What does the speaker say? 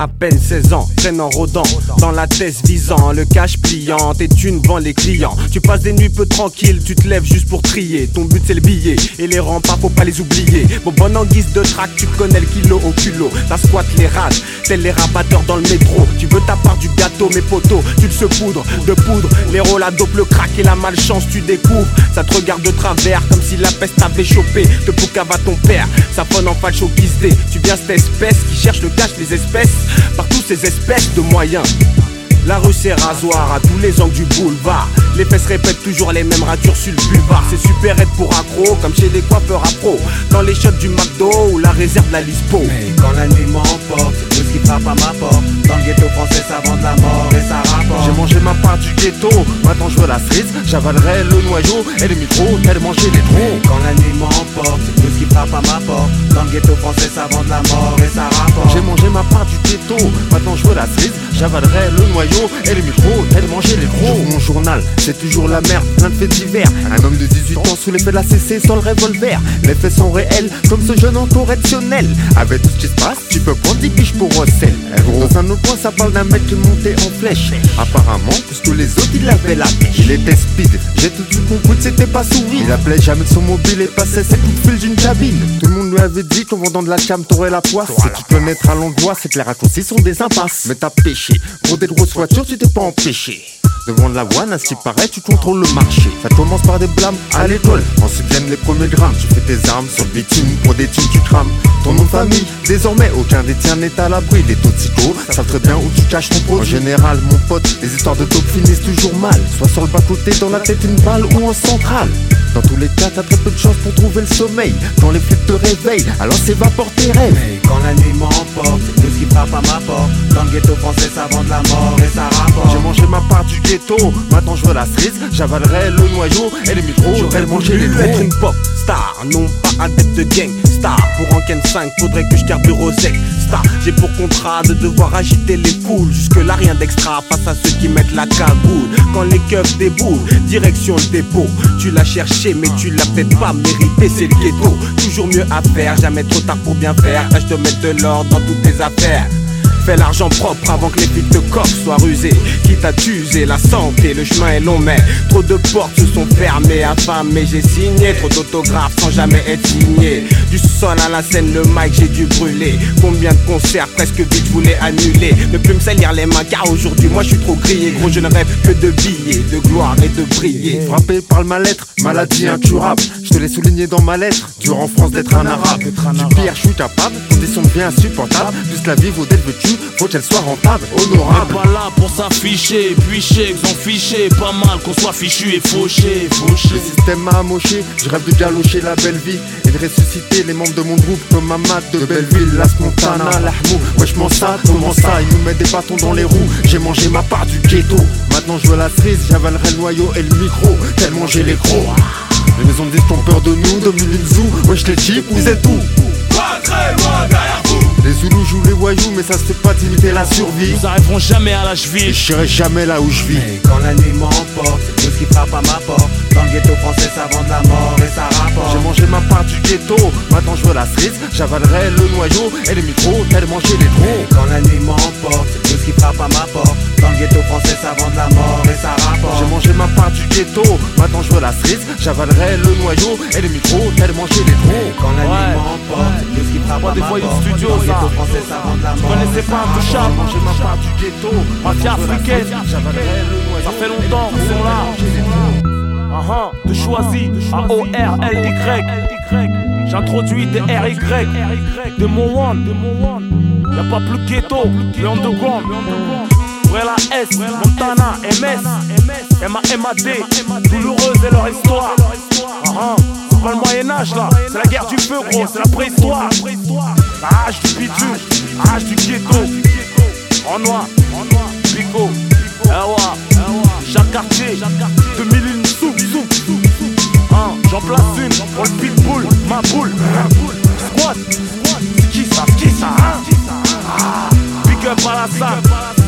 À peine 16 ans, traîne en rôdant, dans la thèse visant le cash pliant, tes thunes vend les clients. Tu passes des nuits peu tranquilles, tu te lèves juste pour trier. Ton but c'est le billet, et les remparts faut pas les oublier. Bon en guise de track, tu connais le kilo au culot. Ça squatte les rats, tels les rabatteurs dans le métro. Tu veux ta part du gâteau, mes potos, tu le saupoudres de poudre. Les rôles, la dope, le crack et la malchance, tu découvres. Ça te regarde de travers, comme si la peste t'avait chopé. Te poucava ton père, ça phone en facho qui se dé. Tu viens cette espèce qui cherche le cash, les espèces, par tous ces espèces de moyens. La rue c'est rasoir à tous les angles du boulevard. Les fesses répètent toujours les mêmes ratures sur le boulevard. C'est super être pour accro, comme chez des coiffeurs afro. Dans les shots du McDo ou la réserve de la Lispo. Mais quand la nuit m'emporte, c'est tout ce qui frappe à ma porte. Dans le ghetto français ça vend de la mort et ça rapporte. J'ai mangé ma part du ghetto, maintenant je veux la cerise. J'avalerai le noyau et les micros, tellement j'ai les trop. Quand la nuit m'emporte, c'est tout ce qui frappe à ma porte. Dans le ghetto français ça vend de la mort et ça rapporte. J'ai mangé ma part du ghetto, maintenant je veux la cerise. J'avalerai le noyau et les micros, tellement j'ai les gros. Mon journal, c'est toujours la merde, plein de faits divers. Un homme de 18 ans sous l'effet de la CC sans le revolver. Les faits sont réels, comme ce jeune en correctionnel. Avec tout ce qui se passe, tu peux prendre 10 piges pour Rossel. Dans un autre point, ça parle d'un mec qui montait en flèche. Apparemment, puisque les autres, il avait la pêche. Il était speed, j'ai tout de suite compris que c'était pas souris. Il appelait jamais de son mobile et passait ses coups de fil d'une cabine. Tout le monde lui avait dit qu'en vendant de la cam, t'aurais la poisse. Si tu te connaître à l'endroit, c'est que les raccourcis sont des impasses. Mais t'as péché, pour des grosses voitures, tu t'es pas empêché. De vendre l'avoine, à ce qui paraît, tu contrôles le marché. Ça commence par des blâmes à l'école, ensuite viennent les premiers grammes. Tu fais tes armes sur le bitume, pour des thunes tu crames. Ton nom de famille, désormais aucun des tiens n'est à l'abri. Les toxicos savent très bien où tu caches ton produit. En général, mon pote, les histoires de taupe finissent toujours mal. Soit sur le bas-côté, dans la tête une balle ou en centrale. Dans tous les cas, t'as très peu de chance pour trouver le sommeil. Quand les flics te réveillent, alors s'évapore tes rêves. Mais quand la nuit m'emporte, c'est tout ce qui frappe à ma porte. Dans le ghetto français, ça vend de la mort et ça rapporte. J'ai mangé ma part du ghetto, maintenant je veux la cerise. J'avalerai le noyau et les micros, j'aurais mangé les gros. Être une pop star, non pas adepte de gang star. Pour en ken 5, faudrait que je carbure au sec. Star, j'ai pour contrat de devoir agiter les foules. Jusque là rien d'extra face à ceux qui mettent la cagoule. Quand les keufs déboulent, direction le dépôt. Tu l'as cherché mais tu l'as peut-être pas mérité, c'est le ghetto. Toujours mieux à faire, jamais trop tard pour bien faire. Tâche de mettre de l'ordre dans toutes tes affaires. Fais l'argent propre avant que les flics de coffre soient rusés. Quitte à t'user la santé, le chemin est long mais trop de portes se sont fermées. Affamé, j'ai signé trop d'autographes sans jamais être signé. Du sol à la scène, le mic j'ai dû brûler. Combien de concerts presque vite je voulais annuler. Ne plus me salir les mains car aujourd'hui moi je suis trop grillé. Gros je ne rêve que de billets, de gloire et de briller. Frappé par le mal-être, maladie incurable. Je te l'ai souligné dans ma lettre, dur en France d'être un arabe. Du pire je suis capable, conditions de vie insupportables. Plus la vie vaut d'être veux-tu, faut qu'elle soit rentable, honorable. On est pas là pour s'afficher, puis chèques ont fiché. Pas mal qu'on soit fichu et fauché. Le système m'a amoché, je rêve de galocher la belle vie et de ressusciter les membres de mon groupe comme Mamad de Belleville, la Montana, l'Ahmou. Wesh m'en ça, comment ça, ils nous mettent des bâtons dans les roues. J'ai mangé ma part du ghetto, maintenant je veux la cerise, j'avalerai le noyau et le micro, tellement j'ai les gros. Les maisons de disques ont peur de nous, domine une zoo. Wesh les chips, vous êtes où? Pas très loin derrière vous. Les Zoulous jouent les voyous, mais ça se fait pas d'imiter la survie. Nous arriverons jamais à la cheville. Et j'irai jamais là où je vis. Mais quand la nuit m'emporte, c'est tout ce qui frappe à ma porte. Dans le ghetto français, ça vend de la mort et ça rapporte. J'ai mangé ma part du ghetto, maintenant je veux la cerise. J'avalerai le noyau et les micros, tellement j'ai les Mais trop. quand la nuit m'emporte, c'est tout ce qui frappe à ma porte. Dans le ghetto français, ça vend de la mort et ça rapporte. J'ai mangé ma part du ghetto, maintenant je veux la cerise. J'avalerai le noyau et les micros, tellement j'ai les Mais trop. quand la nuit m'emporte, c'est tout ce qui frappe à Des ma voyous porte. studio, Dans le ça. ghetto français, ça vend de la Tu mort. connaissais pas Intouchable? J'ai mangé ma part du ghetto, Mafia africaine. j'avalerai le noyau. Ça fait longtemps qu'ils sont là. De choisi, A-O-R-L-Y. J'introduis des R-Y, de mon one. Y'a pas plus ghetto, le underground. Vrai la S, Montana, MS, M-A-M-A-D, douloureuse est leur histoire. C'est pas le Moyen-Âge là, c'est la guerre du feu gros, c'est la préhistoire. La rage du bitume, la rage du ghetto. En noir, Pico, Ewa, chaque quartier, 2001 sous. J'en place une pour le pitbull, ma boule. Squad, c'est qui ça, hein? Big up à la salle.